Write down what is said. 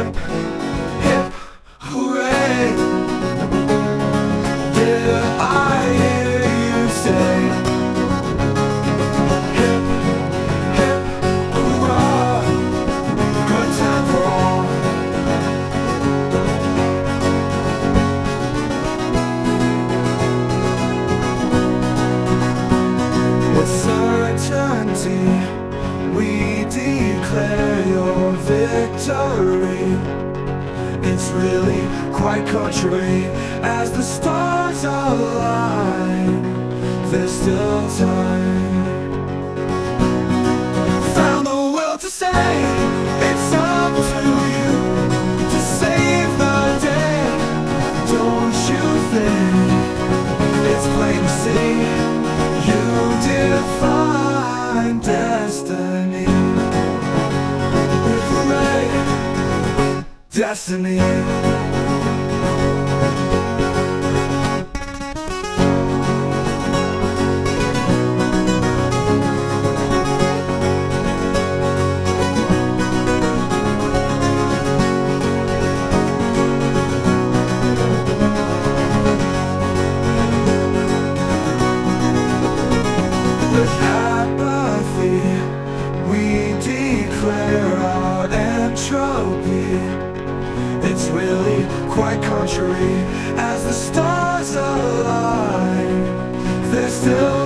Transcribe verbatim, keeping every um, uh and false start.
hip, hip, hooray. Did I hear you say hip, hip, hurrah? Good time for all. With certainty we declare your victory. It's really quite contrary. As the stars align, there's still time. Found the will to say it's up to you to save the day. Don't you think it's plain to see you define destiny? Hooray, destiny. With apathy, we declare our entropy. It's really quite contrary. As the stars align, there's still